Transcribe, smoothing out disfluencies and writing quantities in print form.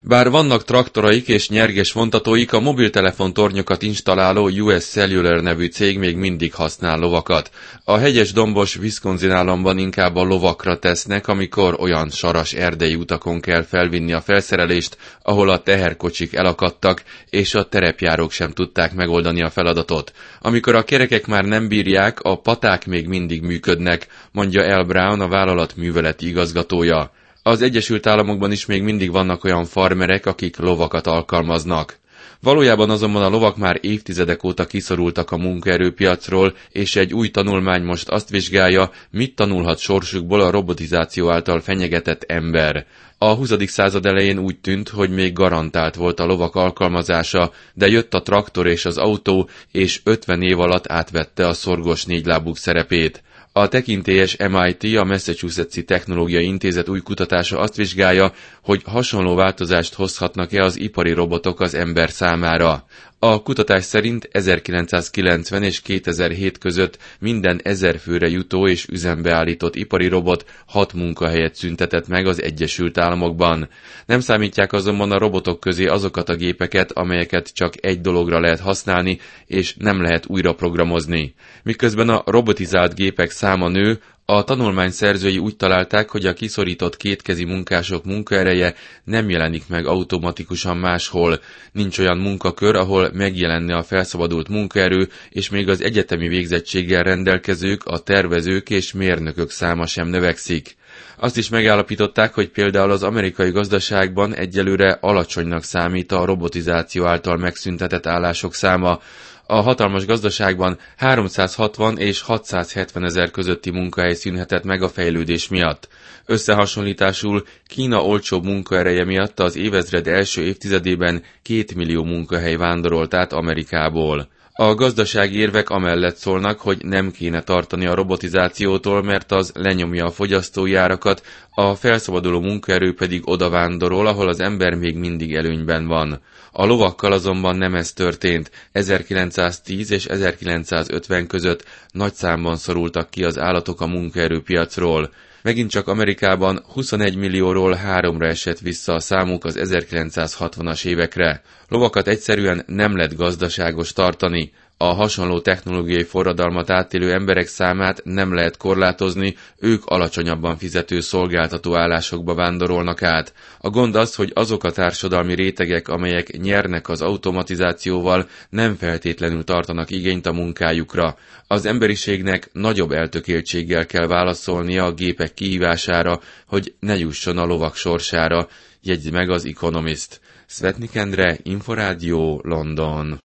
Bár vannak traktoraik és nyerges vontatóik, a mobiltelefontornyokat installáló US Cellular nevű cég még mindig használ lovakat. A hegyes dombos Wisconsin államban inkább a lovakra tesznek, amikor olyan saras erdei utakon kell felvinni a felszerelést, ahol a teherkocsik elakadtak, és a terepjárók sem tudták megoldani a feladatot. Amikor a kerekek már nem bírják, a paták még mindig működnek, mondja Al Brown, a vállalat műveleti igazgatója. Az Egyesült Államokban is még mindig vannak olyan farmerek, akik lovakat alkalmaznak. Valójában azonban a lovak már évtizedek óta kiszorultak a munkaerőpiacról, és egy új tanulmány most azt vizsgálja, mit tanulhat sorsukból a robotizáció által fenyegetett ember. A 20. század elején úgy tűnt, hogy még garantált volt a lovak alkalmazása, de jött a traktor és az autó, és 50 év alatt átvette a szorgos négylábúk szerepét. A tekintélyes MIT, a Massachusetts-i Technológiai Intézet új kutatása azt vizsgálja, hogy hasonló változást hozhatnak-e az ipari robotok az ember számára. A kutatás szerint 1990 és 2007 között minden 1000 főre jutó és üzembe állított ipari robot 6 munkahelyet szüntetett meg az Egyesült Államokban. Nem számítják azonban a robotok közé azokat a gépeket, amelyeket csak egy dologra lehet használni, és nem lehet újra programozni. Miközben a robotizált gépek száma nő, a tanulmány szerzői úgy találták, hogy a kiszorított kétkezi munkások munkaereje nem jelenik meg automatikusan máshol. Nincs olyan munkakör, ahol megjelenne a felszabadult munkaerő, és még az egyetemi végzettséggel rendelkezők, a tervezők és mérnökök száma sem növekszik. Azt is megállapították, hogy például az amerikai gazdaságban egyelőre alacsonynak számít a robotizáció által megszüntetett állások száma. A hatalmas gazdaságban 360 és 670 ezer közötti munkahely szűnhetett meg a fejlődés miatt. Összehasonlításul Kína olcsóbb munkaereje miatt az évezred első évtizedében 2 millió munkahely vándorolt át Amerikából. A gazdasági érvek amellett szólnak, hogy nem kéne tartani a robotizációtól, mert az lenyomja a fogyasztói árakat, a felszabaduló munkaerő pedig odavándorol, ahol az ember még mindig előnyben van. A lovakkal azonban nem ez történt. 1910 és 1950 között nagy számban szorultak ki az állatok a munkaerőpiacról. Megint csak Amerikában 21 millióról 3-ra esett vissza a számuk az 1960-as évekre. Lovakat egyszerűen nem lett gazdaságos tartani. A hasonló technológiai forradalmat átélő emberek számát nem lehet korlátozni, ők alacsonyabban fizető szolgáltató állásokba vándorolnak át. A gond az, hogy azok a társadalmi rétegek, amelyek nyernek az automatizációval, nem feltétlenül tartanak igényt a munkájukra. Az emberiségnek nagyobb eltökéltséggel kell válaszolnia a gépek kihívására, hogy ne jusson a lovak sorsára, jegyzi meg az Economist. Szvetnik Endre, Inforádió, London.